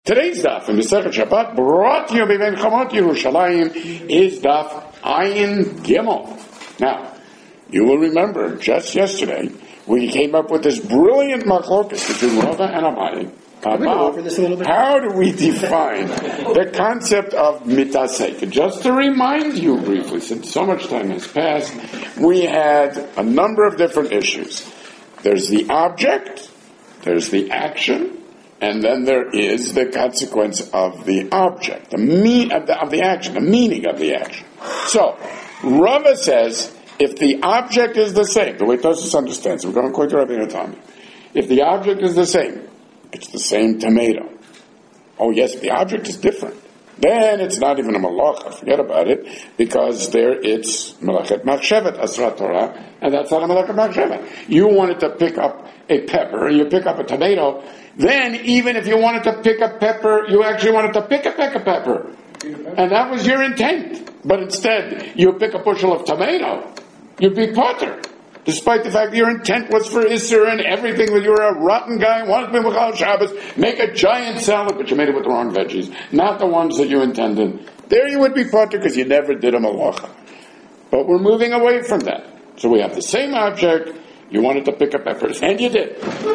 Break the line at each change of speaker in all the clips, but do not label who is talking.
Today's daf in Masechet Shabbat, brought to you by Ben Chamot Yerushalayim, is daf Ayin Gimel. Now, you will remember just yesterday we came up with this brilliant machlokas between Rava and Abaye about how do we define the concept of mitasek. Just to remind you briefly, since so much time has passed, we had a number of different issues. There's the object, there's the action, and then there is the consequence of the object, the action, the meaning of the action. So, Rava says, if the object is the same, the way Tosfos understands, we're going to quote Rabbeinu Tam. If the object is the same, it's the same tomato. Oh yes, the object is different. Then it's not even a malacha, forget about it, because there it's malachet machshevet, asrat Torah, and that's not a malachet machshevet. You wanted to pick up a pepper, you pick up a tomato, then even if you wanted to pick a pepper, you actually wanted to pick a peck of pepper. And that was your intent. But instead, you pick a bushel of tomato, you'd be potter. Despite the fact that your intent was for Isser and everything, that you were a rotten guy, wanted to be Mechal Shabbos, make a giant salad, but you made it with the wrong veggies, not the ones that you intended. There you would be potter because you never did a malacha. But we're moving away from that. So we have the same object, you wanted to pick up peppers, and you did.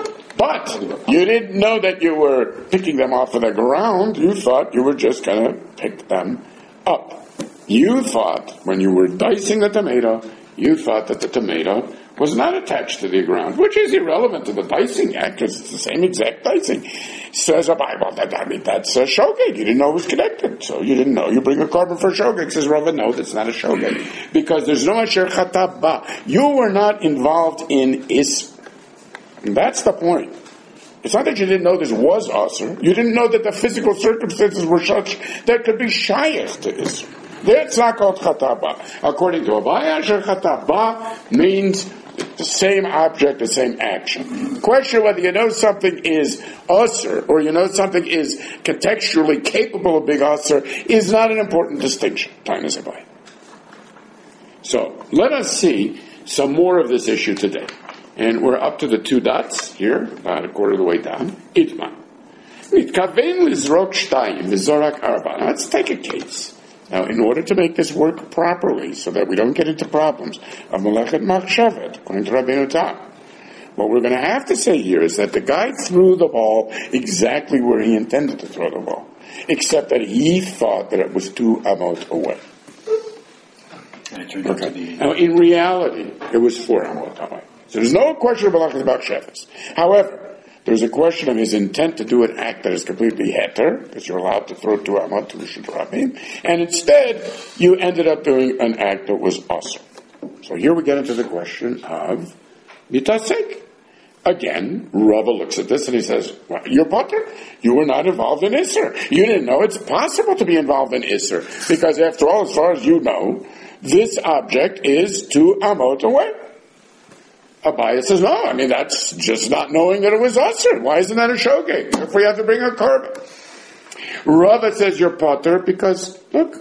But you didn't know that you were picking them off of the ground. You thought you were just going to pick them up. You thought, when you were dicing the tomato, you thought that the tomato was not attached to the ground, which is irrelevant to the dicing act, because it's the same exact dicing. Says a Bible, that's a shogeg. You didn't know it was connected, so you didn't know. You bring a carbon for shogeg. Says Rava, no, that's not a shogeg. Because there's no asher chatab ba. You were not involved in is. And that's the point. It's not that you didn't know this was Asr. You didn't know that the physical circumstances were such that could be shayach to Isr. That's not called Chataba. According to Abaye, Asher Chataba means the same object, the same action. The question whether you know something is Asr or you know something is contextually capable of being Asr is not an important distinction. Time is Abaye. So, let us see some more of this issue today. And we're up to the 2 dots here, about a quarter of the way down. Itma. Now, let's take a case. Now, in order to make this work properly, so that we don't get into problems of Melechet Machshevet, according to Rabbeinu Tam, what we're going to have to say here is that the guy threw the ball exactly where he intended to throw the ball, except that he thought that it was 2 amot away.
And it turned out to be...
Now, in reality, it was 4 amot away. So there's no question of Melechet Machshevet. However, there's a question of his intent to do an act that is completely heter, because you're allowed to throw 2 amot to Rishut Rabim, and instead you ended up doing an act that was asr. So here we get into the question of mitasek. Again, Rava looks at this and he says, well, you're potter. You were not involved in Isser. You didn't know it's possible to be involved in Isser, because after all, as far as you know, this object is 2 amot away. Abaye says, no, I mean, that's just not knowing that it was Asr. Why isn't that a shogeg? If we have to bring a carbon. Rava says you're potter because, look,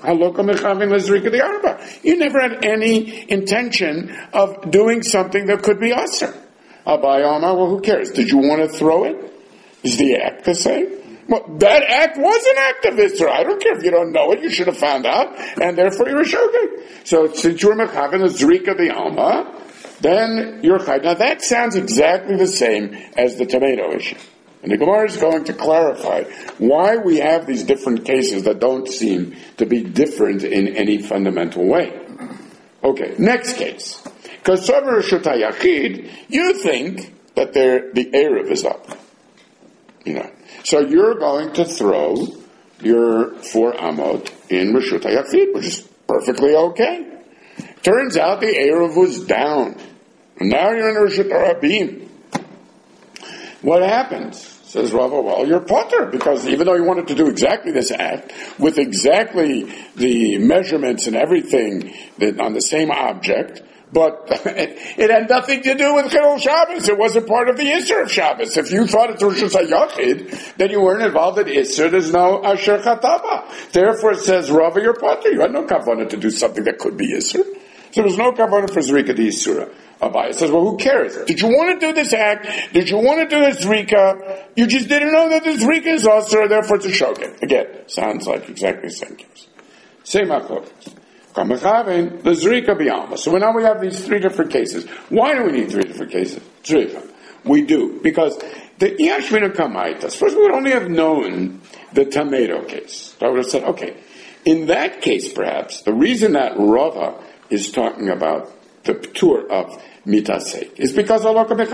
you never had any intention of doing something that could be Asr. Abaye Amar, well, who cares? Did you want to throw it? Is the act the same? Well, that act was an act of Isra. I don't care if you don't know it, you should have found out, and therefore you're a shogeg. So, since you're mechaven a zrika the Alma, then you're chayv. Now that sounds exactly the same as the tomato issue. And the Gemara is going to clarify why we have these different cases that don't seem to be different in any fundamental way. Okay, next case. Because Sover Rishut Yachid, you think that the Erev is up. You know. So you're going to throw your 4 amot in Rishut Yachid, which is perfectly okay. Turns out the Erev was down. And now you're in Rishut Rabim. What happens? Says Rava, well, you're potter, because even though you wanted to do exactly this act, with exactly the measurements and everything that on the same object, but it had nothing to do with Chilul Shabbos. It wasn't part of the Isser of Shabbos. If you thought it's Rishus HaYachid, then you weren't involved in Isser. There's no Asher Chataba. Therefore it says, Rava, you're potter. You had no kavanah to do something that could be Isser. So there was no kavanah for Zrika the Yisura. Abaye says, well, who cares? Did you want to do this act? Did you want to do this zrika? You just didn't know that this zrika is also, therefore it's a shogeg. Again, sounds like exactly the same case. Same machlokas. The zrika b'alma. So now we have these three different cases. Why do we need three different cases? Zrika. We do. Because the Yashvina Kamaitas, first we would only have known the tomato case. I would have said, okay, in that case perhaps, the reason that Rava is talking about the ptur of mitasek is because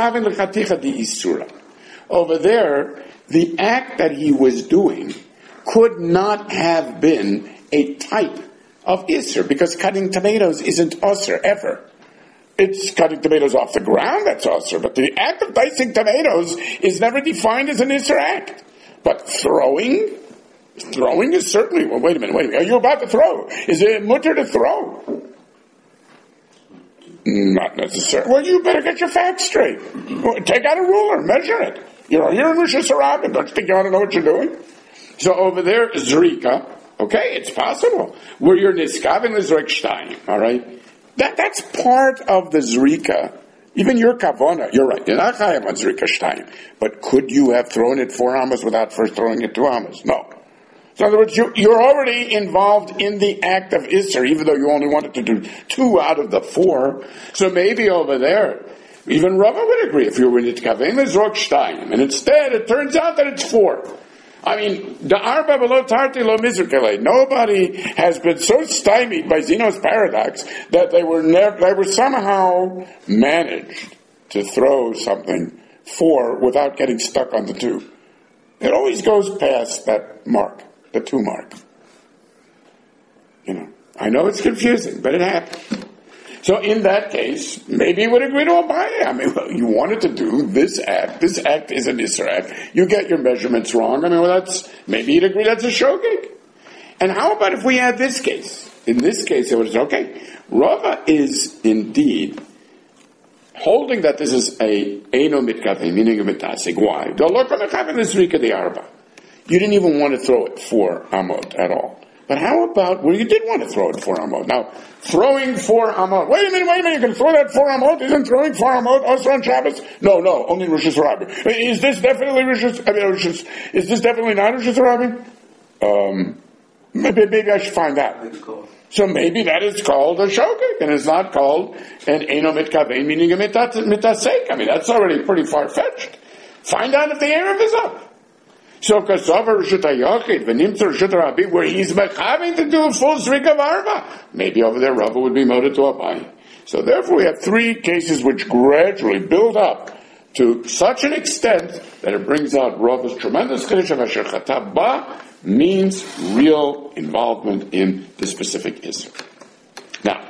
over there, the act that he was doing could not have been a type of isser, because cutting tomatoes isn't usser ever. It's cutting tomatoes off the ground that's usser, but the act of dicing tomatoes is never defined as an isser act. But throwing is certainly, well, wait a minute, are you about to throw? Is it mutter to throw? Not necessarily. Well, you better get your facts straight. Take out a ruler, measure it. You're in Rosh Hashanah, don't you think you ought to know what you're doing? So over there, zrika, okay, it's possible. Where you're niskaven l'zrek shtayim, all right? That's part of the zrika. Even your kavona, you're right. You're not chayav on zrika shtayim. But could you have thrown it 4 amos without first throwing it 2 amos? No. So in other words, you're already involved in the act of Isser, even though you only wanted to do 2 out of the 4. So maybe over there, even Rava would agree if you were in Itkavein Lizrok Shtayim. And instead, it turns out that it's 4. I mean, the Arba Below Tarti Lo Mizrkele. Nobody has been so stymied by Zeno's paradox that they were somehow managed to throw something 4 without getting stuck on the 2. It always goes past that mark. The 2 mark. I know it's confusing, but it happened. So in that case, maybe you would agree to Abaye. I mean, well, you wanted to do this act. This act is an Isser act. You get your measurements wrong. I mean, well, maybe you'd agree that's a shogeg. And how about if we had this case? In this case, it was okay. Rava is indeed holding that this is a Eino Mitkaveh, meaning a Mitasig. Why? You didn't even want to throw it 4 amot at all. But how about where you did want to throw it 4 amot? Now, throwing 4 amot. Wait a minute, you're going to throw that 4 amot? Isn't throwing 4 amot also on Shabbos? No, only Rosh Hashanah. Is this definitely is this definitely not Rosh Hashanah? Maybe I should find out. So maybe that is called a shogeg, and it's not called an Eino Mitkaveh, meaning a mitasek. I mean, that's already pretty far-fetched. Find out if the Erev is up. So Kasavar Rishut HaYachid, V'nimtzer Rishut HaRabbi, where he's mechaving to do a full zrika of arba. Maybe over there Rava would be moted to Abaye. So therefore we have 3 cases which gradually build up to such an extent that it brings out Rava's tremendous Kiddush of Asher Chatab Ba means real involvement in the specific Isser. Now,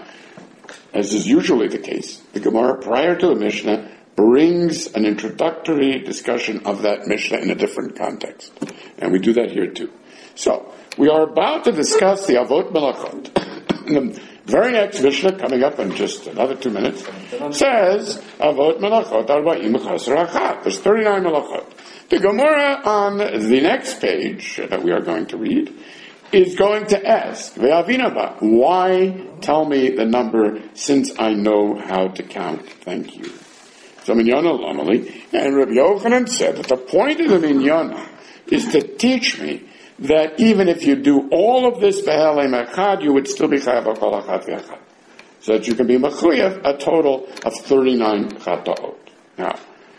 as is usually the case, the Gemara prior to the Mishnah brings an introductory discussion of that Mishnah in a different context. And we do that here too. So, we are about to discuss the Avot Melachot. The very next Mishnah, coming up in just another 2 minutes, says, Avot Melachot Arba'im Chasar Achat. There's 39 Melachot. The Gemara on the next page that we are going to read is going to ask, Ve'avinaba, why tell me the number since I know how to count? Thank you. So Minyana Lamali, and Rabbi Yochanan said that the point of the Minyana is to teach me that even if you do all of this Be'elem Echad, you would still be Chayav Kol Achat V'Echad. So that you can be Mechuyev a total of 39 Chata'ot. Now,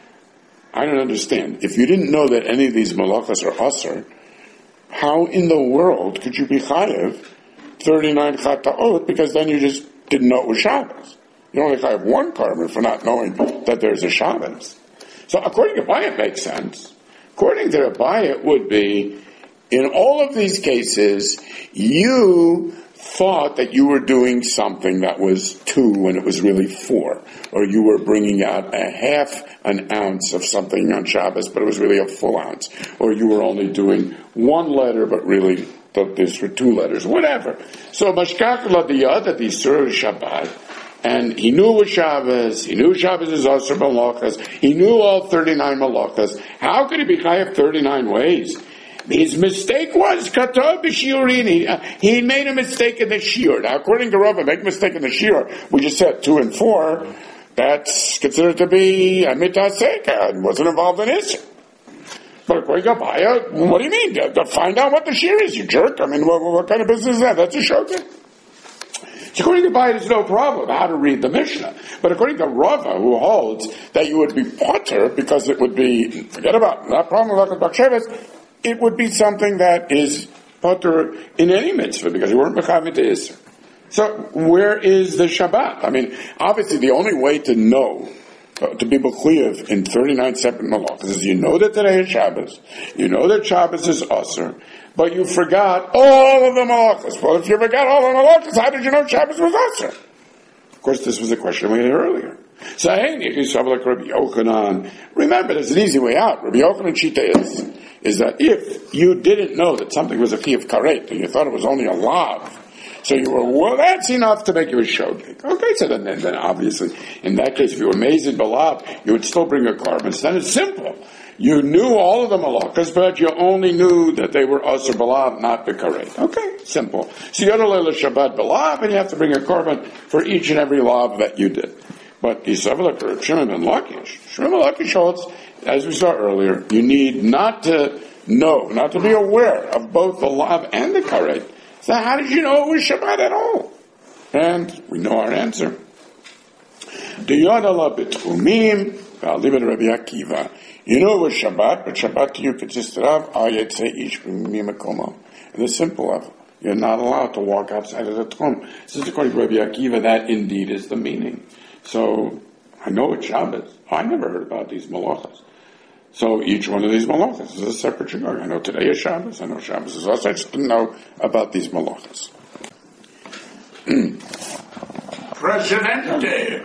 I don't understand. If you didn't know that any of these Malachas are Asr, how in the world could you be Chayav 39 Chata'ot? Because then you just didn't know it was Shabbos. You only have 1 carbon for not knowing that there's a Shabbos. So according to Abaye, it makes sense. According to Abaye, it would be, in all of these cases, you thought that you were doing something that was 2 when it was really 4. Or you were bringing out a half an ounce of something on Shabbos, but it was really a full ounce. Or you were only doing 1 letter, but really these were 2 letters. Whatever. So Mashkach Ladiyah, that the Surah Shabbat, and he knew it was Shabbos. He knew Shabbos is also Malachas. He knew all 39 Malachas. How could he be chayav 39 ways? His mistake was Katov b'shiurin. He made a mistake in the shiur. Now, according to Rava, make a mistake in the shiur. We just said 2 and 4. that's considered to be a mitaseka and wasn't involved in Isser. But according to Abaya, what do you mean? To find out what the shear is, you jerk. I mean, what kind of business is that? That's a shogeg. So according to Abaya, there's no problem how to read the Mishnah. But according to Rava, who holds that you would be potter because it would be, forget about it, not problem with Baksheves, it would be something that is potter in any mitzvah because you weren't mechavet to Isser. So where is the Shabbat? I mean, obviously the only way to know, to be mechuyev in 39 separate malachas is you know that today is Shabbos, you know that Shabbos is Asr, but you forgot all of the malachas. Well, if you forgot all the malachas, how did you know Shabbos was Asr? Of course, this was a question we had earlier. So, hey, Rabbi Yochanan, remember, there's an easy way out. Rabbi Yochanan Shita is that if you didn't know that something was a fee of karet, and you thought it was only a lav, so you were, well, that's enough to make you a shogeg. Okay, so then obviously, in that case, if you were mazid balav, you would still bring a carbon. So then it's simple. You knew all of the malachas, but you only knew that they were asr balav, not bekaret. Okay, simple. So you had to leil Shabbat balav, and you have to bring a carbon for each and every lav that you did. But Yisrael Shimon ben Lakish holds, as we saw earlier, you need not to know, not to be aware of both the lav and the karet. So how did you know it was Shabbat at all? And we know our answer. You know it was Shabbat, but Shabbat to you consisted of and the simple of you're not allowed to walk outside of the Tchum. This is according to Rabbi Akiva, that indeed is the meaning. So I know it's Shabbos. I never heard about these malachas. So each one of these malachas is a separate shogeg. I know today is Shabbos. I know Shabbos is also. I just didn't know about these malachas. Presidente.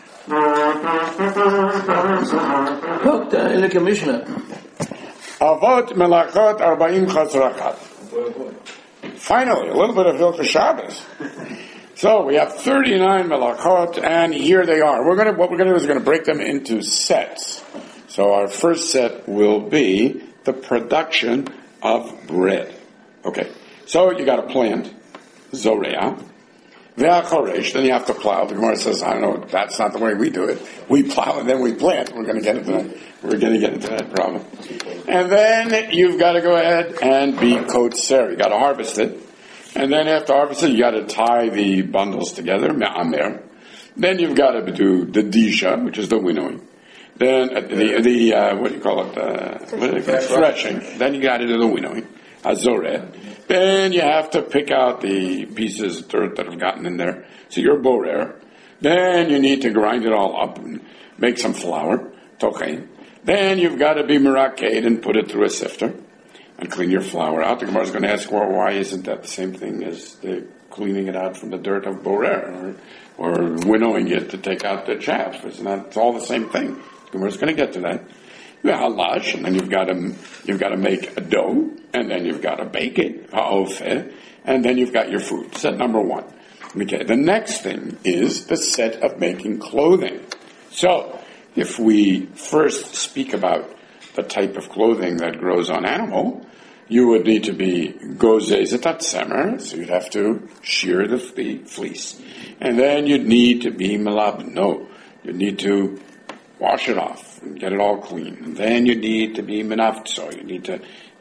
Look, in the commissioner.
Avot melachot 40 chazrachat. Finally, a little bit of Hilchos Shabbos. So we have 39 melachot, and here they are. What we're going to do is we're going to break them into sets. So our first set will be the production of bread. Okay. So you got a plant, zoreah, ve'achoresh, then you have to plow. The Gemara says, I don't know, that's not the way we do it. We plow and then we plant. We're going to get into that. We're going to get into that problem. And then you've got to go ahead and be kotzer. You got to harvest it. And then after harvesting, you got to tie the bundles together, me'amer. Then you've got to do the disha, which is the winnowing. Then what do you call it? Threshing. Then you got to do the winnowing, azoreh. Then you have to pick out the pieces of dirt that have gotten in there. So you're borer. Then you need to grind it all up and make some flour, tochein. Then you've got to be meraked and put it through a sifter and clean your flour out. The Gemara is going to ask, well, why isn't that the same thing as the cleaning it out from the dirt of borer or winnowing it to take out the chaff? It's all the same thing. The Gemara is going to get to that. You have halash, and then you've got to make a dough, and then you've got to bake it, ha'ofeh, and then you've got your food. Set number one. Okay. The next thing is the set of making clothing. So, if we first speak about the type of clothing that grows on animal, you would need to be gozeh zetatzemer, so you'd have to shear the fleece. And then you'd need to be melabno. You'd need to wash it off and get it all clean. And then you need to be menafto. You need to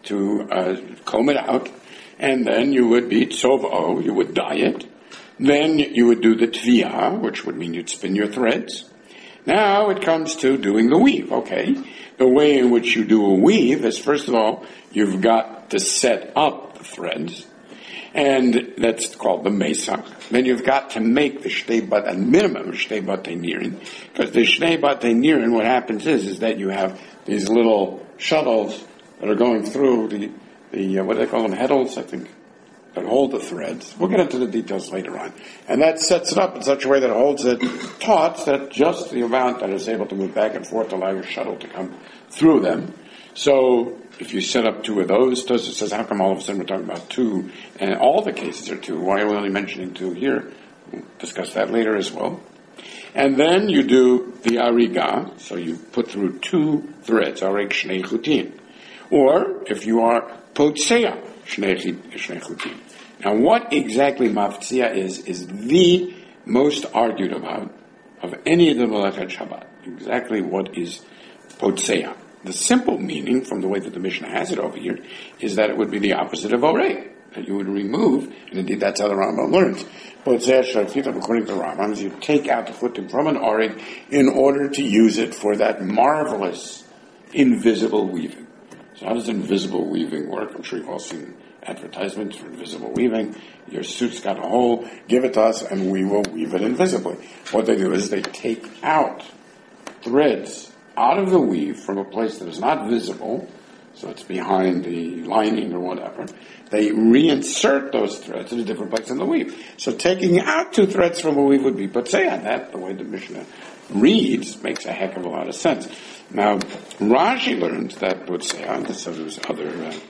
comb it out. And then you would be tzovo. You would dye it. Then you would do the tviyah, which would mean you'd spin your threads. Now it comes to doing the weave. Okay. The way in which you do a weave is, first of all, you've got to set up the threads. And that's called the mesach. Then you've got to make the shtei bat, a minimum of shtei batei nirin. Because the shtei batei nirin, what happens is that you have these little shuttles that are going through the what do they call them, heddles, I think, that hold the threads. We'll get into the details later on. And that sets it up in such a way that it holds it taut, that just the amount that is able to move back and forth to allow your shuttle to come through them. So if you set up two of those, it says, how come all of a sudden we're talking about two? And all the cases are two. Why are we only mentioning two here? We'll discuss that later as well. And then you do the ariga, so you put through two threads, arig shnei chutin. Or, if you are potseya, shnei chutin. Now, what exactly maftzia is the most argued about of any of the Melechet Shabbat. Exactly what is Potseah. The simple meaning, from the way that the Mishnah has it over here, is that it would be the opposite of Orei. That you would remove, and indeed that's how the Rambam learns. Potseah Shartitim, according to the Rambam, is you take out the chutim from an Orei in order to use it for that marvelous invisible weaving. So how does invisible weaving work? I'm sure you've all seen advertisements for invisible weaving. Your suit's got a hole, give it to us, and we will weave it invisibly. What they do is they take out threads out of the weave from a place that is not visible, so it's behind the lining or whatever. They reinsert those threads in a different place in the weave. So taking out 2 threads from a weave would be Potseah. That, the way the Mishnah reads, makes a heck of a lot of sense. Now, Rashi learns that Potseah, and so there's other,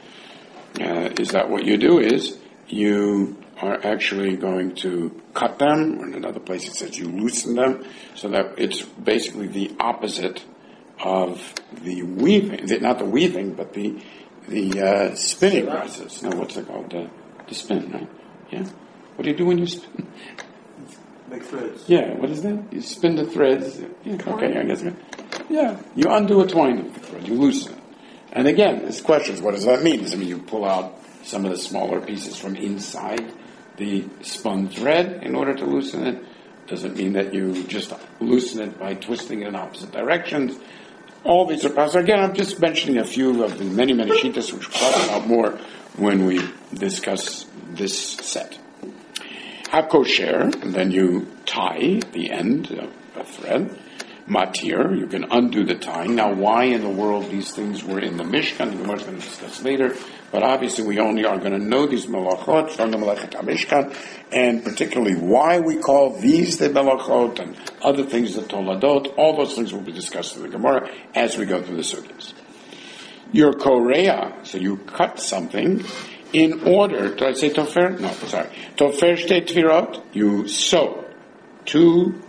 is that what you do is, you are actually going to cut them, or in another place it says you loosen them, so that it's basically the opposite of the weaving, not the weaving, but the spinning process. No, what's it called? The spin, right? Yeah. What do you do when you spin?
Make threads.
Yeah, what is that? You spin the threads. Yeah, okay, I guess. Yeah, you undo a twine of the thread, you loosen it. And again, this question is, what does that mean? Does it mean you pull out some of the smaller pieces from inside the spun thread in order to loosen it? Does it mean that you just loosen it by twisting it in opposite directions? All these are possible. Again, I'm just mentioning a few of the many, many shittas, which we'll talk about more when we discuss this set. Hakosher, and then you tie the end of a thread. Matir, you can undo the tying. Now, why in the world these things were in the Mishkan, the Gemara is going to discuss later, but obviously we only are going to know these melachot from the Melechet HaMishkan, and particularly why we call these the melachot and other things the Toladot. All those things will be discussed in the Gemara as we go through the sugyas. Your korea, so you cut something in order, did I say tofer? No, sorry. Tofer shtei tvirot, you sew two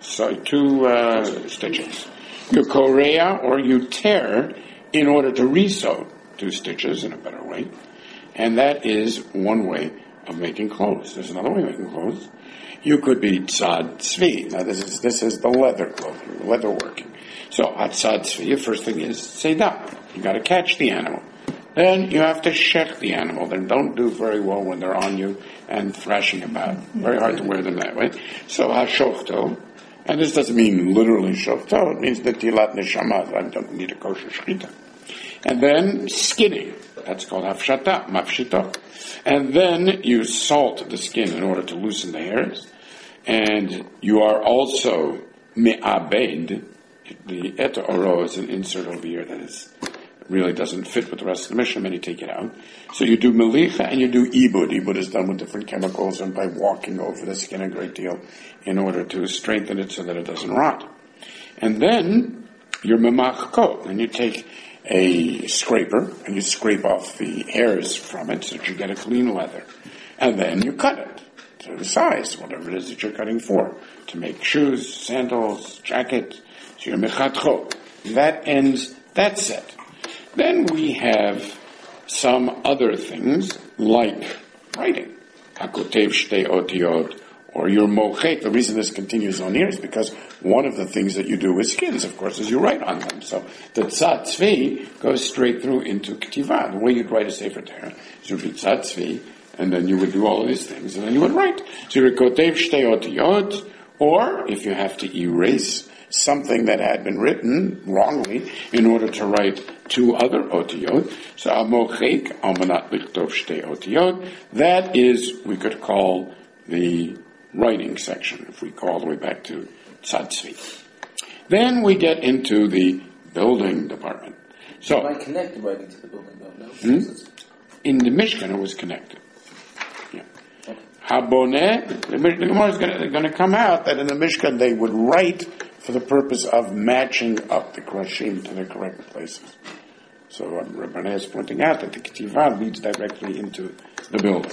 stitches. You korea, or you tear, in order to resew 2 stitches in a better way. And that is one way of making clothes. There's another way of making clothes. You could be tzad tzvi. Now this is the leather clothing, leather working. So at tzad tzvi, the first thing is seidah. You got to catch the animal. Then you have to shech the animal. They don't do very well when they're on you and thrashing about. Very hard to wear them that way. So hashochto. And this doesn't mean literally shofto, it means the tilat neshama. I don't need a kosher shchita. And then skinning, that's called hafshata, mafshito. And then you salt the skin in order to loosen the hairs. And you are also me'abed. The et oro is an insert over here that really doesn't fit with the rest of the Mishnah, many take it out. So you do melicha and you do ibud. Ibud is done with different chemicals and by walking over the skin a great deal in order to strengthen it so that it doesn't rot. And then you're memachko, and you take a scraper and you scrape off the hairs from it so that you get a clean leather. And then you cut it to the size, whatever it is that you're cutting for, to make shoes, sandals, jacket. So you're mechatcho. That ends that set. Then we have some other things like writing. Hakotev shtei otiyot, or your mochet. The reason this continues on here is because one of the things that you do with skins, of course, is you write on them. So the tzad tzvi goes straight through into k'tivah. The way you'd write a sefer Torah is you would be tzad tzvi, and then you would do all of these things, and then you would write. So you kotev shtei otiyot, or if you have to erase something that had been written wrongly in order to write 2 other otiyot. So amochek almanat lichtov shtei otiyot. That is, we could call the writing section, if we go all the way back to tzad tzvi. Then we get into the building department. So
I connect the writing to the building, though, no?
In the Mishkan it was connected. Yeah. Haboneh, the Gemara is going to come out that in the Mishkan they would write for the purpose of matching up the krashim to the correct places. So Rabbaneh is pointing out that the Ketivah leads directly into the building.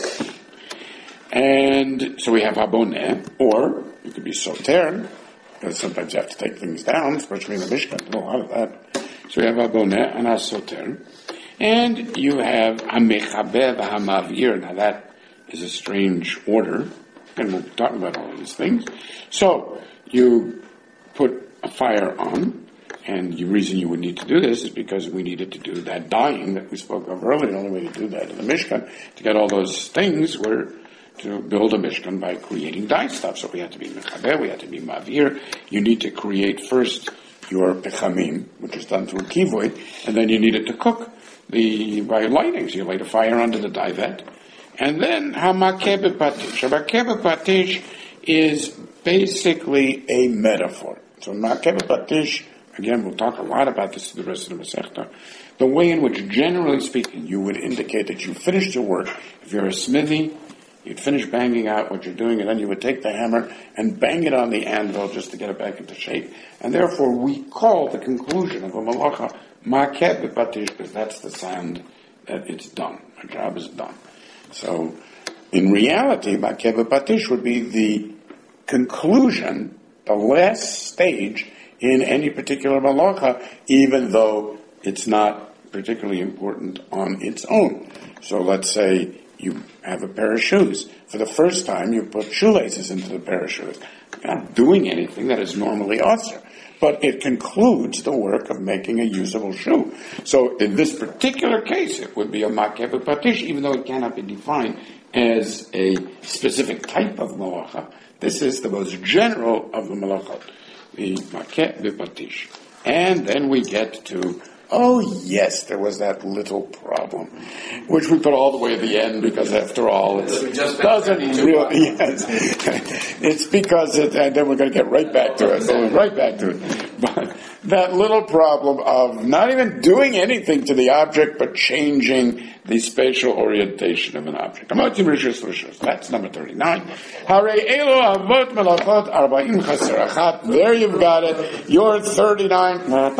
And so we have Haboneh, or you could be Soter, because sometimes you have to take things down, especially in the Mishkan, a lot of that. So we have Haboneh and Soter. And you have Hamechaber v'Hamavir. Now that is a strange order, and we'll talk about all of these things. So you put a fire on, and the reason you would need to do this is because we needed to do that dyeing that we spoke of earlier. The only way to do that in the Mishkan, to get all those things, were to build a Mishkan by creating dye stuff. So we had to be mechaber, we had to be mavir. You need to create first your pechamim, which is done through kivoy, and then you needed to cook by lighting. So you light a fire under the dye vat. And then hamakeh b'patish. Hamakeh b'patish is basically a metaphor. So makeh b'patish, again, we'll talk a lot about this in the rest of the Masechta. The way in which, generally speaking, you would indicate that you finished your work. If you're a smithy, you'd finish banging out what you're doing, and then you would take the hammer and bang it on the anvil just to get it back into shape. And therefore, we call the conclusion of a malacha makeh b'patish, because that's the sound that it's done. Our job is done. So, in reality, makeh b'patish would be the conclusion, the last stage in any particular malacha, even though it's not particularly important on its own. So let's say you have a pair of shoes. For the first time, you put shoelaces into the pair of shoes. You're not doing anything that is normally asur, but it concludes the work of making a usable shoe. So in this particular case, it would be a makeh b'patish, even though it cannot be defined as a specific type of malacha. This is the most general of the malachot, the makeh b'patish. And then we get to, oh yes, there was that little problem, which we put all the way at the end because after all, it doesn't really, yes. It's because and then we're going to get right back to it, But that little problem of not even doing anything to the object, but changing the spatial orientation of an object. That's number 39. There you've got it. Your 39.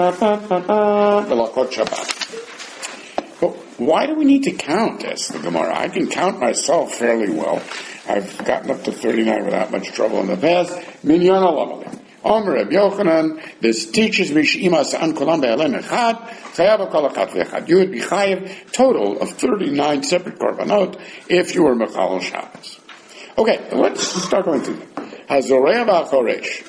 But why do we need to count, asks the Gemara? I can count myself fairly well. I've gotten up to 39 without much trouble in the past. Minyan alamali. Omer Reb Yochanan, this teaches me she'imas an kolam be'alem echad, chayav kol echad ve'echad. You would be chayav total of 39 separate korbanot if you were mechal Shabbos. Okay, let's start going through them. Hazoreya v'achoresh.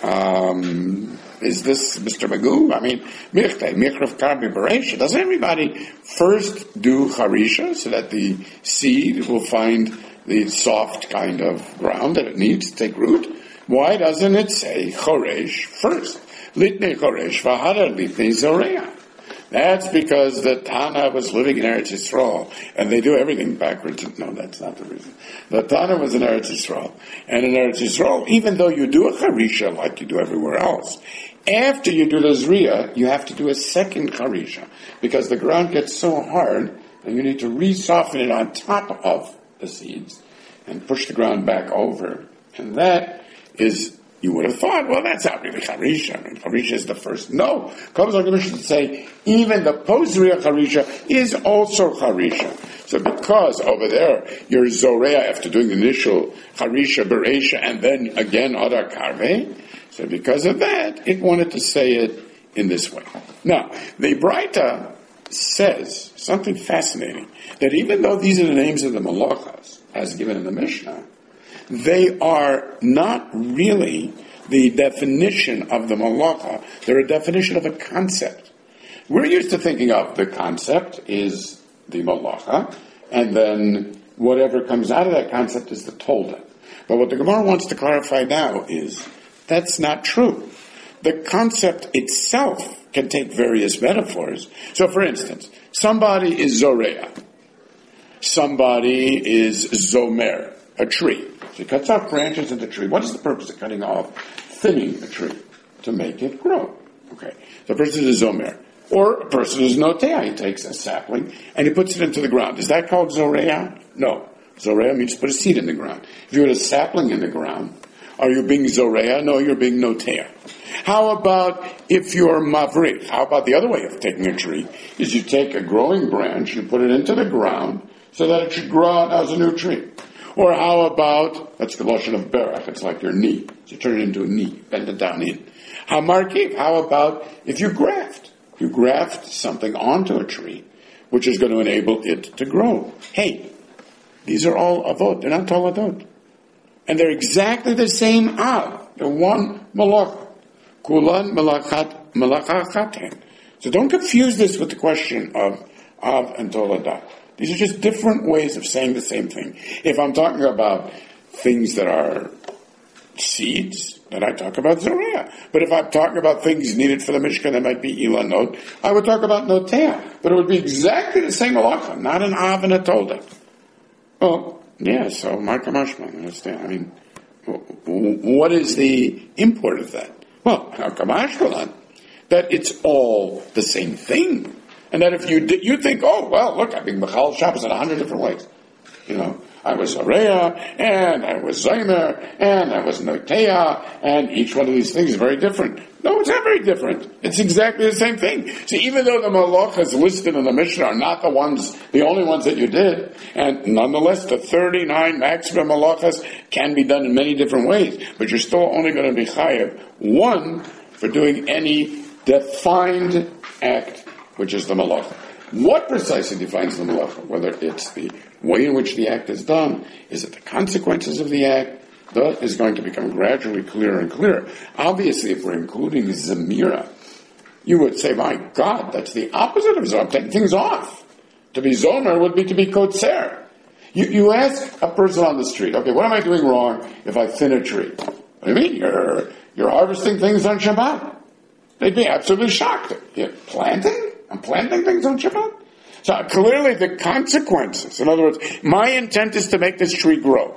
Is this Mr. Magoo? I mean, Michrav Karbi Beresh. Doesn't everybody first do Harisha so that the seed will find the soft kind of ground that it needs to take root? Why doesn't it say Choresh first? Litnei Choresh v'hadar litnei Zoreya. That's because the Tana was living in Eretz Yisrael, and they do everything backwards. No, that's not the reason. The Tana was in Eretz Yisrael, and in Eretz Yisrael, even though you do a Harisha like you do everywhere else, after you do the Zriya, you have to do a second Harisha, because the ground gets so hard that you need to re-soften it on top of the seeds, and push the ground back over, and that is, you would have thought, well, that's not really Harisha. I mean, Harisha is the first. No. Comes on Commission to say, even the post-Zriya Harisha is also Harisha. So because over there, you're Zoreya after doing the initial Harisha, Bereisha, and then again Adar Karve, so because of that, it wanted to say it in this way. Now, the Braita says something fascinating, that even though these are the names of the Malachas, as given in the Mishnah, they are not really the definition of the malacha. They're a definition of a concept. We're used to thinking of the concept is the malacha, and then whatever comes out of that concept is the tolda. But what the Gemara wants to clarify now is that's not true. The concept itself can take various metaphors. So, for instance, somebody is zoreya. Somebody is zomer, a tree. So he cuts off branches in the tree. What is the purpose of cutting off, thinning a tree? To make it grow. Okay. So a person is zomer. Or a person is notea. He takes a sapling and he puts it into the ground. Is that called zoreya? No. Zoreya means to put a seed in the ground. If you put a sapling in the ground, are you being zoreya? No, you're being notea. How about if you're mavrik? How about the other way of taking a tree? Is you take a growing branch, you put it into the ground so that it should grow out as a new tree. Or how about, that's the lotion of berach, it's like your knee. So you turn it into a knee, bend it down in. Hamarkiv, how about if you graft? You graft something onto a tree, which is going to enable it to grow. Hey, these are all avot, they're not toladot. And they're exactly the same av. They're one malacha. Kulan malachachaten. So don't confuse this with the question of Av and Toledah. These are just different ways of saying the same thing. If I'm talking about things that are seeds, then I talk about Zoreah. But if I'm talking about things needed for the Mishkan, that might be Ilanot, I would talk about Notea. But it would be exactly the same halacha, not an Av and a Toledah. Well, yeah, so Marka Mashman, understand. I mean, what is the import of that? Well, Marka Mashman, that it's all the same thing. And that if you think, oh, well, look, I've been Mechal Shabbos in 100 different ways. You know, I was Zoreah, and I was Zaymer, and I was Notea, and each one of these things is very different. No, it's not very different. It's exactly the same thing. So even though the malachas listed in the Mishnah are not the only ones that you did, and nonetheless the 39 maximum malachas can be done in many different ways, but you're still only going to be chayav one for doing any defined act, which is the malacha. What precisely defines the malacha? Whether it's the way in which the act is done, is it the consequences of the act? That is going to become gradually clearer and clearer. Obviously, if we're including Zemira, you would say, my God, that's the opposite of Zomer, taking things off. To be Zomer would be to be Kotzer. You ask a person on the street, okay, what am I doing wrong if I thin a tree? What do you mean? You're harvesting things on Shabbat. They'd be absolutely shocked. You're planting? I'm planting things on Shabbat? So clearly the consequences, in other words, my intent is to make this tree grow.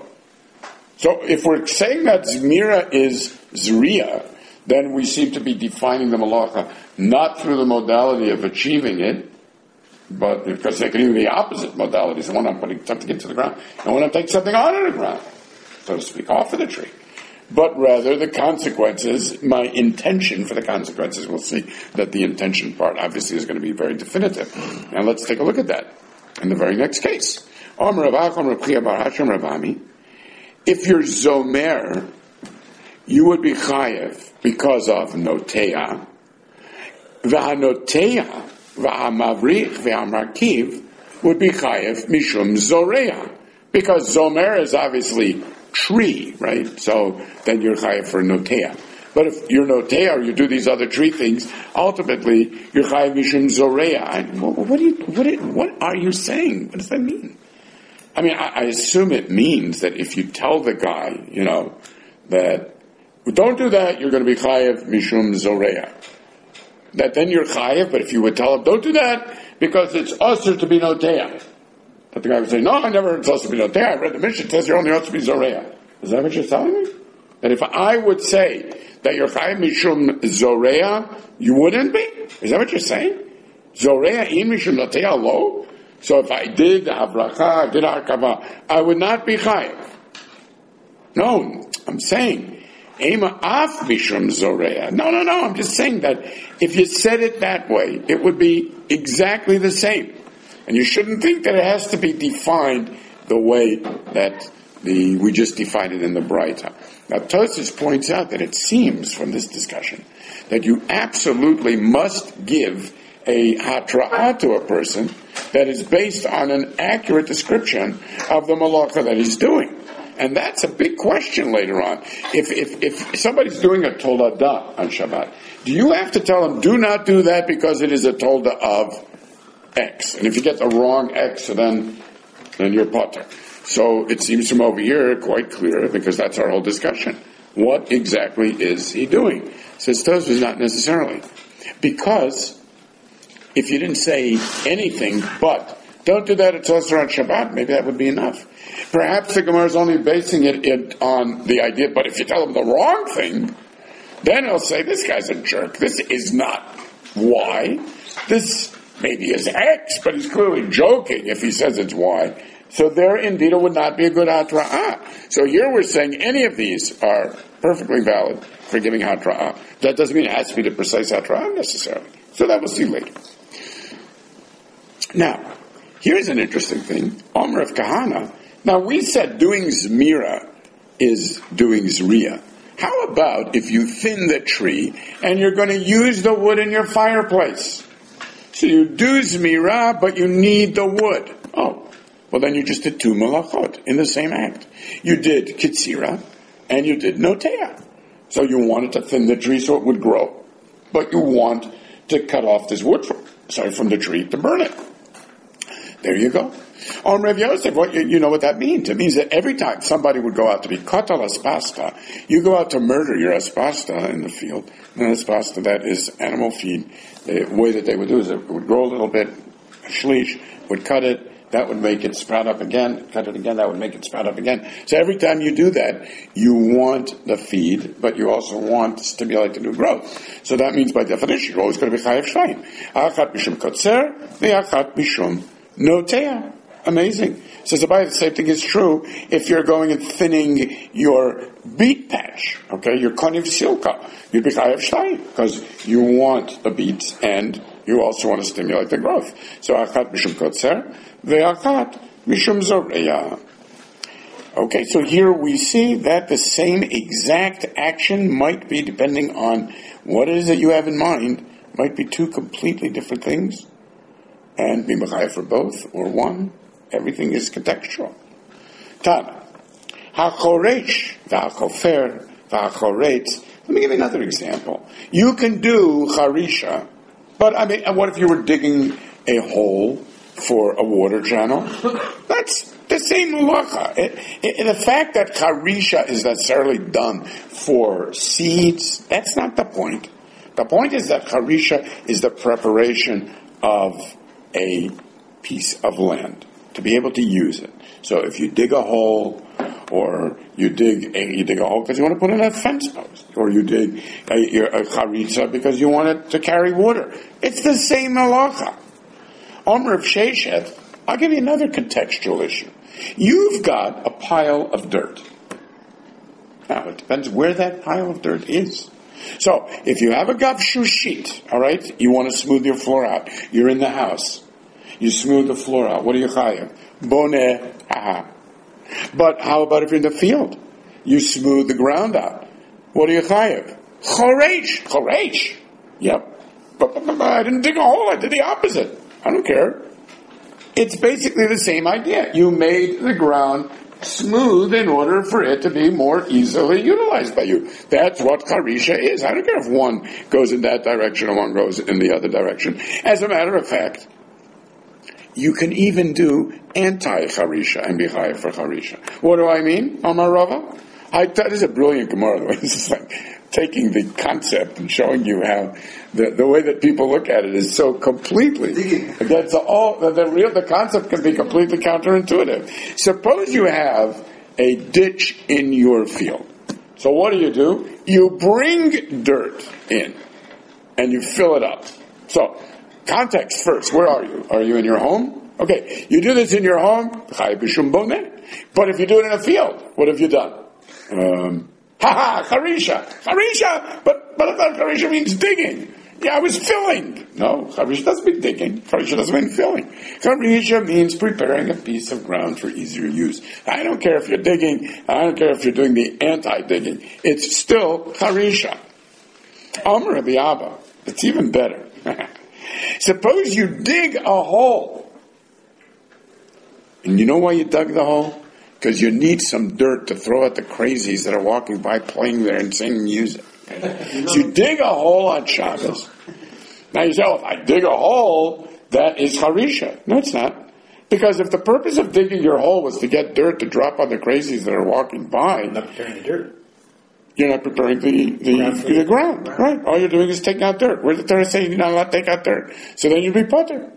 So if we're saying that Zemira is Zriya, then we seem to be defining the malacha not through the modality of achieving it, but because they can even be opposite modalities. The one I'm putting something into the ground, and when I'm taking something out of the ground, so to speak, off of the tree. But rather the consequences, my intention for the consequences, we'll see that the intention part obviously is going to be very definitive. Now let's take a look at that in the very next case. If you're Zomer, you would be chayev because of Notea. V'hanotea, v'hamavrich, v'hamarkiv would be chayev mishum Zoreah. Because Zomer is obviously tree, right? So then you're chayev for Notea. But if you're Notea or you do these other tree things, ultimately you're chayev mishum Zoreah. What are you saying? What does that mean? I mean, I assume it means that if you tell the guy, that don't do that, you're going to be chayev mishum Zoreah. That then you're chayev, but if you would tell him, don't do that because it's usher to be Notea. But the guy would say, no, I never heard it's usher to be Notea. I read the Mishnah, it says you're only usher to be Zoreah. Is that what you're telling me? That if I would say that you're chayev mishum Zoreah, you wouldn't be? Is that what you're saying? Zoreah in mishum Notea lo? So if I did Havracha, I did Harkava, I would not be chayev. No, I'm saying, Ema af mishum Zoreah. No, I'm just saying that if you said it that way, it would be exactly the same. And you shouldn't think that it has to be defined the way that we just defined it in the Braita. Now, Tosfos points out that it seems from this discussion that you absolutely must give a hatra'ah to a person that is based on an accurate description of the malacha that he's doing. And that's a big question later on. If somebody's doing a toledah on Shabbat, do you have to tell him, do not do that because it is a toledah of X? And if you get the wrong X, then you're potter. So it seems from over here quite clear, because that's our whole discussion. What exactly is he doing? Says Tosfos, not necessarily. Because if you didn't say anything but don't do that, it's also on Shabbat, maybe that would be enough. Perhaps the Gemara is only basing it on the idea, but if you tell him the wrong thing, then he'll say, this guy's a jerk. This is not Y. This maybe is X, but he's clearly joking if he says it's Y. So there, indeed, it would not be a good hatra'ah. So here we're saying any of these are perfectly valid for giving hatra'ah. That doesn't mean it has to be the precise hatra'ah necessarily. So that we'll see later. Now, here's an interesting thing. Omer of Kahana. Now, we said doing Zemira is doing Zriya. How about if you thin the tree and you're going to use the wood in your fireplace? So you do Zemira, but you need the wood. Oh, well then you just did two malachot in the same act. You did Kitzira and you did Notea. So you wanted to thin the tree so it would grow. But you want to cut off this wood from the tree to burn it. There you go. On Rav Yosef, you know what that means. It means that every time somebody would go out to be katal aspasta, you go out to murder your aspasta in the field. And aspasta, that is animal feed. The way that they would do is it would grow a little bit, a shlish, would cut it, that would make it sprout up again, cut it again, that would make it sprout up again. So every time you do that, you want the feed, but you also want to stimulate the new growth. So that means by definition, you're always going to be chayav shayim. Achat mishum kotzer, ve'achat mishum noteah. Amazing. Says the same thing is true if you're going and thinning your beet patch, okay, your koniv silka. You'd be chayav shayim, because you want the beets and you also want to stimulate the growth. So achat mishum kotzer, ve'achat mishum zoreya. Okay, so here we see that the same exact action might be, depending on what it is that you have in mind, might be two completely different things, and be mechayev for both, or one. Everything is contextual. Tana. HaChoresh, v'HaChofer, v'HaChoretz. Let me give you another example. You can do charisha, but I mean, what if you were digging a hole for a water channel? That's the same malacha. The fact that charisha is necessarily done for seeds, that's not the point. The point is that charisha is the preparation of a piece of land to be able to use it. So if you dig a hole, or you dig a hole because you want to put in a fence post, or you dig a charitza because you want it to carry water, it's the same halacha. Omer of Sheshet, I'll give you another contextual issue. You've got a pile of dirt. Now, it depends where that pile of dirt is. So, if you have a gavshu sheet, all right, you want to smooth your floor out. You're in the house. You smooth the floor out. What are you chayav? Boneh, aha. But how about if you're in the field? You smooth the ground out. What are you chayav? Choresh. Choresh. Yep. But I didn't dig a hole. I did the opposite. I don't care. It's basically the same idea. You made the ground smooth in order for it to be more easily utilized by you. That's what charisha is. I don't care if one goes in that direction or one goes in the other direction. As a matter of fact, you can even do anti-charisha and be chayav for charisha. What do I mean, Amar Rava? That is a brilliant Gemara. This is like taking the concept and showing you how the way that people look at it is so completely. That's all. The concept can be completely counterintuitive. Suppose you have a ditch in your field. So what do? You bring dirt in and you fill it up. So, context first. Where are you? Are you in your home? Okay, you do this in your home. But if you do it in a field, what have you done? Charisha. But I thought charisha means digging. Yeah, I was filling. No, charisha doesn't mean digging. Charisha doesn't mean filling. Charisha means preparing a piece of ground for easier use. I don't care if you're digging. I don't care if you're doing the anti-digging. It's still charisha. Amr Rabbi Abba. It's even better. Suppose you dig a hole. And you know why you dug the hole? Because you need some dirt to throw at the crazies that are walking by playing their insane music. So you dig a hole on Shabbos. Now you say, if I dig a hole, that is charisha. No, it's not. Because if the purpose of digging your hole was to get dirt to drop on the crazies that are walking by,
You're not preparing the dirt.
You're not preparing the ground. Right. All you're doing is taking out dirt. Where did the Torah say you're not allowed to take out dirt? So then you'd be potter.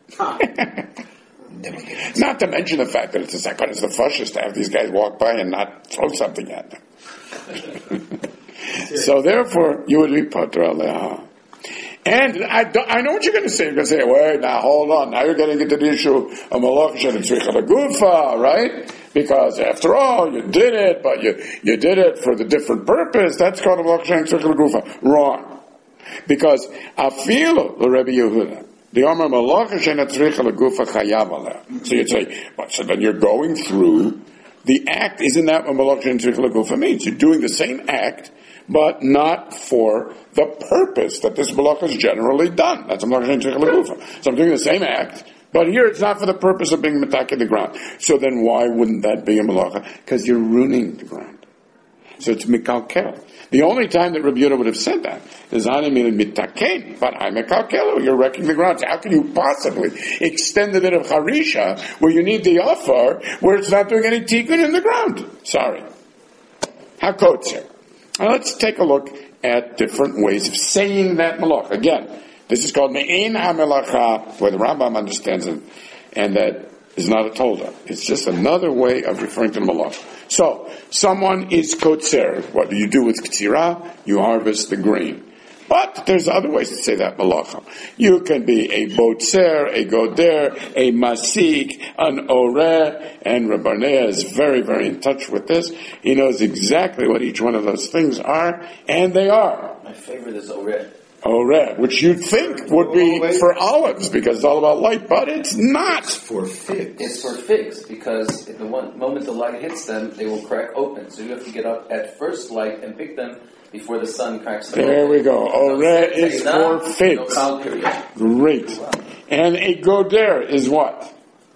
Not to mention the fact that it's a second, it's the fushest to have these guys walk by and not throw something at them. So therefore, you would be potter aleha. And I know what you're going to say. You're going to say, wait, now hold on. Now you're getting into the issue of malach shen tzricha legufa, right? Because after all, you did it, but you did it for the different purpose. That's called malach shen tzricha legufa. Wrong. Because afilu l'Rebbe Yehuda, the Omer malach shen tzricha legufa chayav aleh. So you'd say, but so then you're going through the act. Isn't that what malach shen tzricha legufa means? You're doing the same act, but not for the purpose that this malacha is generally done. That's a malacha shen tzricha legufa. So I'm doing the same act, but here it's not for the purpose of being metak in the ground. So then why wouldn't that be a malacha? Because you're ruining the ground. So it's mikalkel. The only time that Rabbi Yehuda would have said that is ani mitaken, but I mikalkelu. You're wrecking the ground. So how can you possibly extend the bit of harisha where you need the offer where it's not doing any tikkun in the ground? Sorry. Hakotzer. Now let's take a look at different ways of saying that malach. Again, this is called me'ein ha-melacha, where the Rambam understands it, and that is not a tolda. It's just another way of referring to the malach. So, someone is kotzer. What do you do with ktsira? You harvest the grain. But there's other ways to say that malacha. You can be a botzer, a goder, a masik, an oreh, and Rabbanea is very, very in touch with this. He knows exactly what each one of those things are, and they are.
My favorite is oreh.
Oreh, which you'd think would be for olives, because it's all about light, but it's not.
It's for figs.
It's for figs, because at the moment the light hits them, they will crack open. So you have to get up at first light and pick them before the sun cracks them
There
open.
we go. Oreh is for figs. Great. And a goder is what?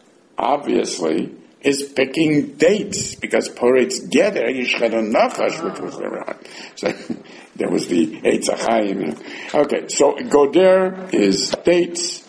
Obviously, is picking dates, because poretz geder yishchadon nachash, which was never on. So there was the Eitz HaChaim. Okay, so goder is dates,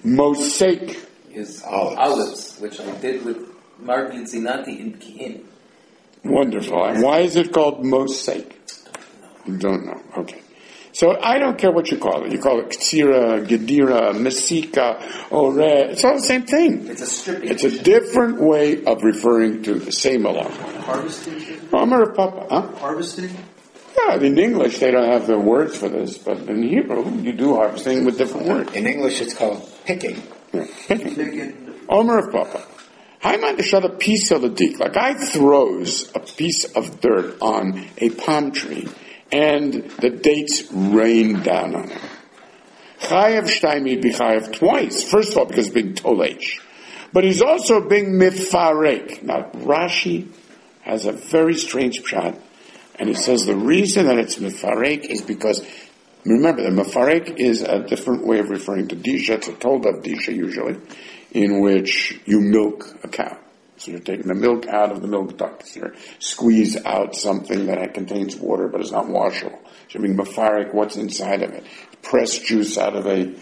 mosek
is olives, which I did with Margit Zinati in Kihin.
Wonderful. And why is it called mosek? You don't know. Okay. So I don't care what you call it. You call it ktsira, gedira, mesika, oreh. It's all the same thing.
It's a stripping.
It's a different way of referring to the same malach.
Harvesting?
Harvesting? Yeah, in English they don't have the words for this, but in Hebrew you do harvesting with different words.
In English it's called picking.
Yeah, picking. Omer of Papa. Haiman shot a piece of the dik. A guy throws a piece of dirt on a palm tree, and the dates rain down on him. Chayav shtaimi b'chayav twice. First of all, because being tolech. But he's also being mifarek. Now, Rashi has a very strange pshat, and he says the reason that it's mifarek is because, remember, the mifarek is a different way of referring to disha. It's a told of disha usually, in which you milk a cow. So you're taking the milk out of the milk ducts. You're squeeze out something that contains water but is not washable. So you're being mefarek what's inside of it. Press juice out of a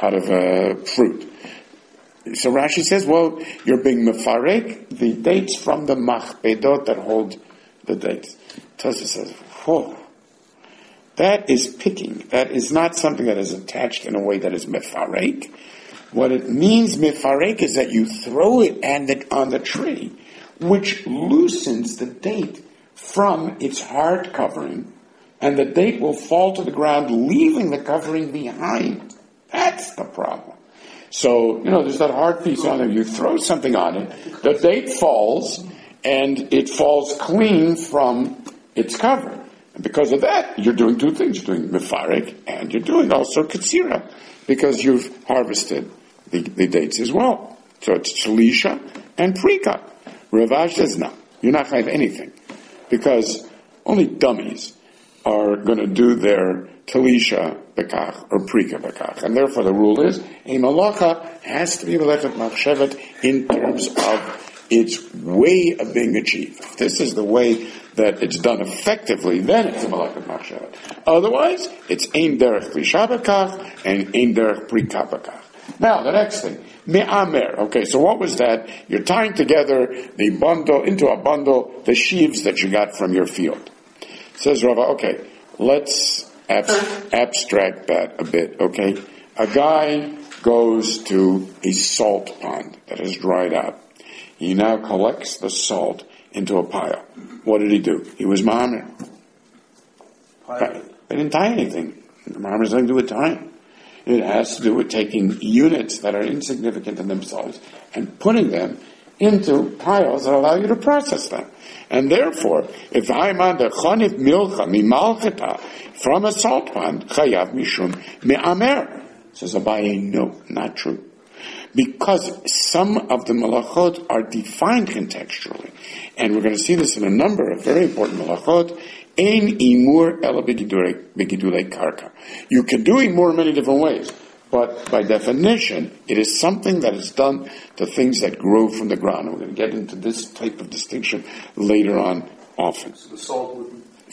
fruit. So Rashi says, well, you're being mefarek the dates from the machpedot that hold the dates. Tosfos says, whoa. That is picking. That is not something that is attached in a way that is mefarek. What it means, mifarek, is that you throw it on the tree, which loosens the date from its hard covering, and the date will fall to the ground, leaving the covering behind. That's the problem. So, there's that hard piece on there. You throw something on it, the date falls, and it falls clean from its cover. And because of that, you're doing two things. You're doing mifarek, and you're doing also katsira, because you've harvested the dates as well. So it's Shalisha and Prika. Ravash says, no, you're not going to have anything. Because only dummies are going to do their Talisha Bekach or Prika Bekach. And therefore the rule is, a malacha has to be Melechet Machshevet in terms of its way of being achieved. If this is the way that it's done effectively, then it's a Melechet Machshevet. Otherwise, it's Ein Derech Lisha Bekach and Ein Derech Prika Bekach. Now, the next thing, me'amer. Okay, so what was that? You're tying together the bundle, into a bundle, the sheaves that you got from your field. Says Rava, okay, let's abstract that a bit, okay? A guy goes to a salt pond that has dried out. He now collects the salt into a pile. What did he do? He was me'amer. They didn't tie anything. Me'amer has nothing to do with tying. It has to do with taking units that are insignificant in themselves and putting them into piles that allow you to process them. And therefore, if I'm on the chonif milcha mimalcheta from a salt pond, chayav mishum me'amer. Says Abaye, no, not true. Because some of the malachot are defined contextually. And we're going to see this in a number of very important malachot. Ein imur ela begidulei karka. You can do imur in many different ways, but by definition, it is something that is done to things that grow from the ground. And we're going to get into this type of distinction later on often.
So the salt would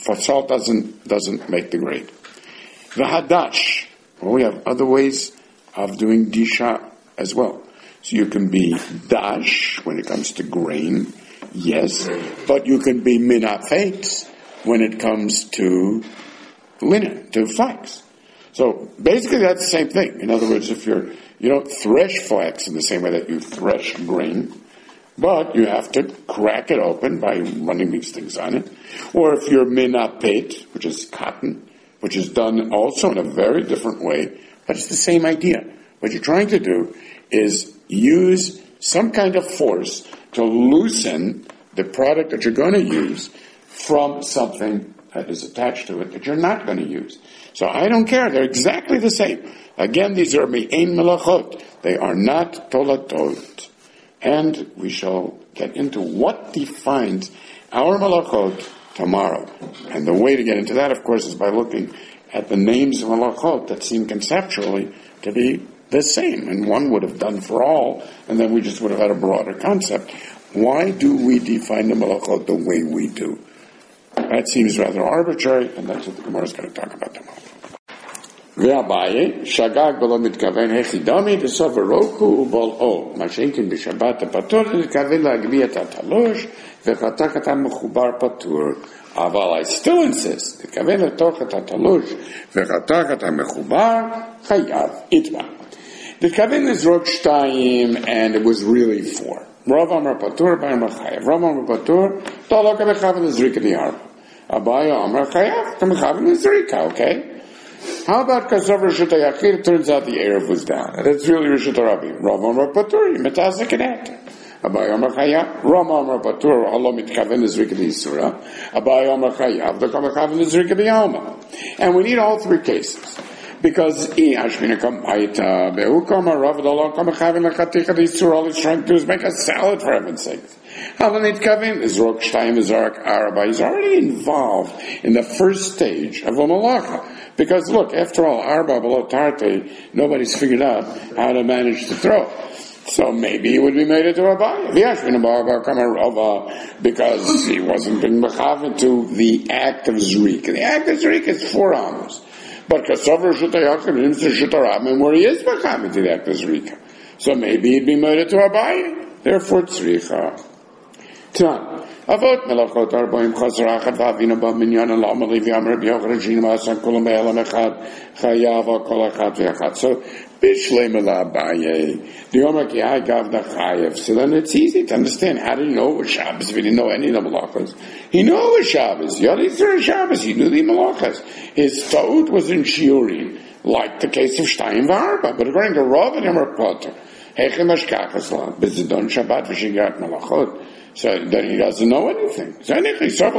For salt doesn't make the grade. The hadash. Well, we have other ways of doing disha as well. So you can be dash when it comes to grain, yes, but you can be minafet when it comes to linen, to flax. So basically that's the same thing. In other words, if you don't thresh flax in the same way that you thresh grain, but you have to crack it open by running these things on it. Or if you're minapet, which is cotton, which is done also in a very different way, but it's the same idea. What you're trying to do is use some kind of force to loosen the product that you're going to use from something that is attached to it that you're not going to use. So I don't care. They're exactly the same. Again, these are mi'ein melachot. They are not toladot. And we shall get into what defines our malachot tomorrow. And the way to get into that, of course, is by looking at the names of malachot that seem conceptually to be the same. And one would have done for all, and then we just would have had a broader concept. Why do we define the malachot the way we do? That seems rather arbitrary, and that's what the Gemara is going to talk about tomorrow. ואביי, שגג ולא מתכוון היחידמי בסוף הרוקו ובולעו. מה שאינכן בשבת הפטור, מתכוון להגביא את התלוש וחתך את המחובר פטור. אבל I still insist, מתכוון לתוך את התלוש וחתך את המחובר, חייב, יתבע. מתכוון לזרוק 2 and it was really 4. רוב אמר פטור, אביי אמר חייב. רוב אמר פטור, לא כמכוון לזריקה ב4. אביי אמר חייב, כמכוון לזריקה, okay? How about Kasav Rishut HaYachid? It turns out the Erev was down. And it's really Rishut HaRabim. Rav Amar Patur, Metazik and Eter. Abai Amar Chayav, Ram Amar Patur, Allah Mitkaven is Rikad Yisura. Abai Amar Chayav, the Kamakaven is Rikad Yalma. And we need all 3 cases. Because Ashmina Kamaita, Beukama, Rav Dallah Kamakaven, Lakatika Yisura, all he's trying to do is make a salad for heaven's sake. Havanit Kavim is Rok Shtayim is Araba. He's already involved in the first stage of a malacha. Because look, after all, Arba below Tarte, nobody's figured out how to manage to throw. So maybe he would be made into a Abaya. Because he wasn't being mechaven to the act of Zrik. And the act of Zrik is 4 amos. But Kasavar Shutayachim is Shutarabim where he is mechaven to the act of Zrika. So maybe he'd be made into a Abaya. Therefore, Tzricha. Tan. Avot melachot 40 chaser achad v'avina b'minyan al'amali v'yam Rabbi Yochanan Shina Ma'asan kulam be'elam echad chayav al kol echad v'echad. So bishlei mela'abaye the Yomer ki hai gav chayav. So then it's easy to understand. How did he know it was Shabbos if he didn't know any of the malachos? He knew it was Shabbos. Yodizur Shabbos. He knew the malachos. His ta'ut was in shiurim, like the case of Shtayim v'Arba. But according to Rav and Yomer Potter, hechem ashkachas la b'zidon Shabbat v'shigat malachot. So then he doesn't know anything. So that's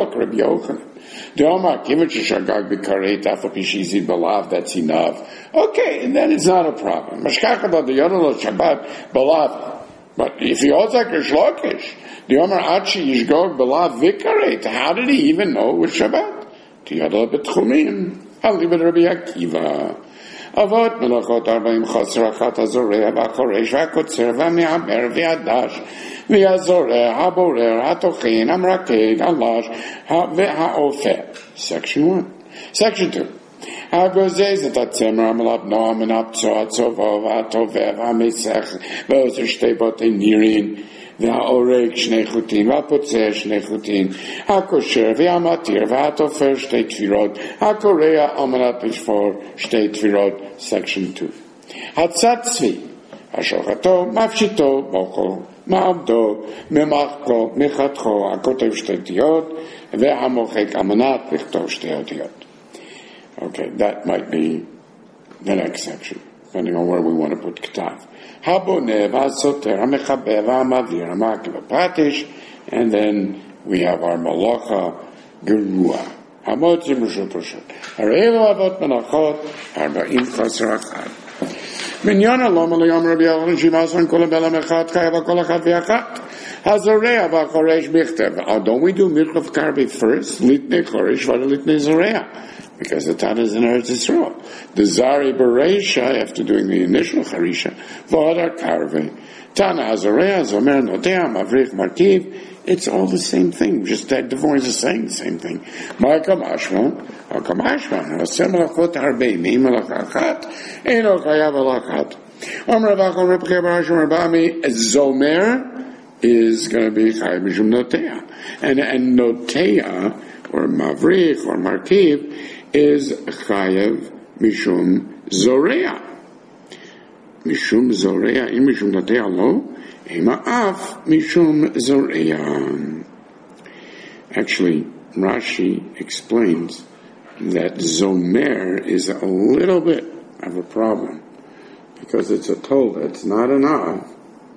enough. Okay, and then it's not a problem. But if he holds like Rish Lakish, how did he even know it was Shabbat? I'll leave it Rabbi Akiva. אבות מלאכות 40 חסר אחת הזורע והחורש והקוצר והמעבר והדש והזורע, הבורר, התוכן, המרקד, הלש והאופה. Section 1. Section 2. הגוזז את הצמר המלבנו המנפצו הצובו והטובע והמסך ועושה 2 בוטי נירין והאורג 2 חוטין והפוצע 2 חוטין הקושר והמתיר והתופר 2 תפירות הקורע על מנת לשפור 2 תפירות. Section 2. הצד צבי השוחטו מפשיטו בוכו מעבדו ממחקו מחתכו הכותב 2 אותיות והמוחק על מנת לכתוב 2 אותיות. Okay, that might be the next section, depending on where we want to put ketav. Haboneh v'asoter ha'mechaber v'amavir ha'makir v'patish, and then we have our malacha gerua. Hamotzim rishut rishut. Hare'elu avot melachot 40 chaser achad. Minyan alom aliyom Rabbi Yochanan Shimason kol belam echad chayav kol echad v'echad. Hazoreah v'choresh bichtev. Don't we do mirchav karbi first? Litnei choresh v'alitnei zoreah. Because the Tana is in Eretz Yisrael. The Zari Bereisha, after doing the initial Charisha, V'adar Karve. Tana Hazoreah, Zomer Nodea, Mavrich Markiv, It's all the same thing. Just that the voice is saying the same thing. Ma'akamashma, Hashem melachot harbe, mi melach achat, eno chayav alachat. Amar Ravachon Reb Chia bar Hashem Rabami, Zomer is going to be chayav mishum noteah. And noteah, or mavrich, or markiv, is chayav mishum zoreah. Mishum zoreah, in mishum noteah lo, Ma'af mishum zoreah. Actually, Rashi explains that zomer is a little bit of a problem because it's a tola, it's not an av,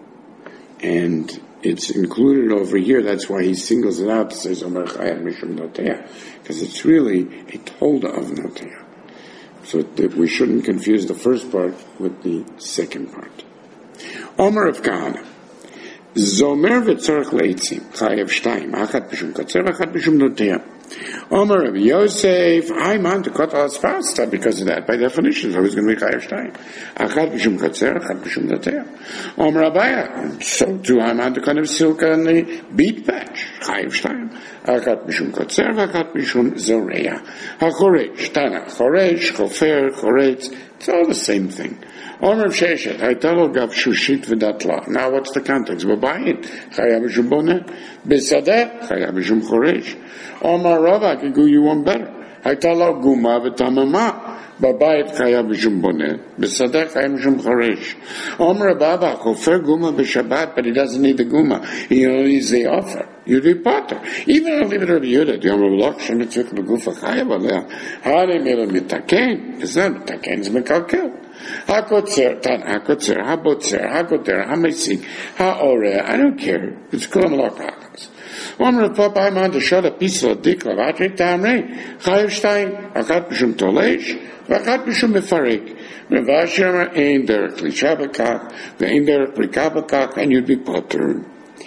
and it's included over here. That's why he singles it out to say zomer chayav mishum noteah, because it's really a tola of noteah. So that we shouldn't confuse the first part with the second part. Omer of Kahana. Zomer v'tzorach leitzim, chayav shtayim, achat b'shum katzer, achat b'shum noteah. Omer of Yosef, I'm on to cut us faster because of that. By definition, so it's going to be chayav shtayim. Achat b'shum katzer, achat b'shum noteah. Omer Abaya, so too I'm on to cut of silka and the beet patch, chayav shtayim. Achat b'shum katzer, achat b'shum zoreah. HaChoresh, Tana, Choresh, Chofer, Choretz, it's all the same thing. Omer of Sheshet, Haitalo gav shushit v'datla. Now what's the context? B'bayit, chayav b'shum boneh. B'sadeh, chayav b'shum choresh. Omer Rava, I can do you one better. Haitalo guma v'tamama. B'bayit, chayav b'shum boneh. B'sadeh, chayav b'shum choresh. Omer Baba, chofer guma b'shabbat, but he doesn't need the guma. He only needs the offer. You'd be potter. Even if you leave it Rabbi Yehuda, the Omer of Lach, Shem Yitzvik b'gufa chayav aleh. Hare mele mitaken. It's not mitaken, it's mekalkel. HaKotzer, Tan, HaKotzer, HaBotzer, HaKoter, HaMesik, HaOreh, I don't care. It's Kulam Lachakos. Omer Papa, I'm on to shut a piece of Dikla, Vatrik Tamrei, Chayav Shtayim, Achat B'Shum Tolesh, V'achat B'Shum Mefarek. Revashi Omer, Ein Derek Lishabakach, V'Ein Derek Rikabakach, and you'd be potter.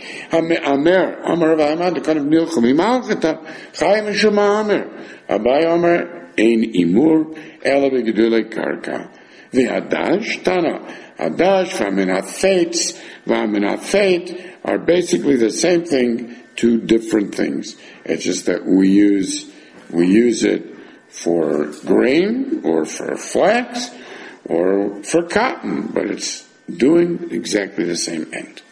Amer, Omer V'Aman, the kind of Nilchum, Imalchata, Chayav B'Shum Amer. Abai Omer, Ein Imur, Ela B'Gedulei Karka. The Hadash, Tana. Hadash, Vaminafetz, Vaminafet are basically the same thing, two different things. It's just that we use it for grain, or for flax, or for cotton, but it's doing exactly the same end.